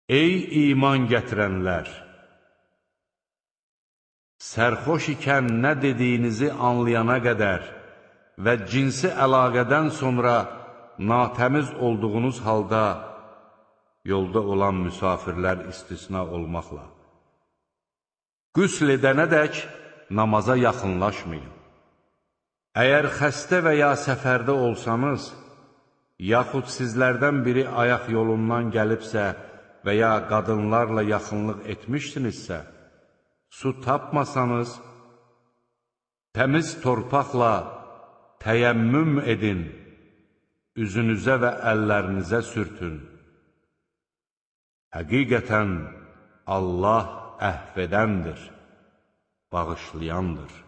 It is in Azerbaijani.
Ey iman gətirənlər! Sərxoş ikən nə dediyinizi anlayana qədər və cinsi əlaqədən sonra natəmiz olduğunuz halda yolda olan müsafirlər istisna olmaqla qüsl edənədək namaza yaxınlaşmayın. Əgər xəstə və ya səfərdə olsanız, yaxud sizlərdən biri ayaq yolundan gəlibsə və ya qadınlarla yaxınlıq etmişsinizsə, su tapmasanız, təmiz torpaqla təyəmmüm edin, üzünüzə və əllərinizə sürtün. Həqiqətən Allah əhv edəndir, bağışlayandır.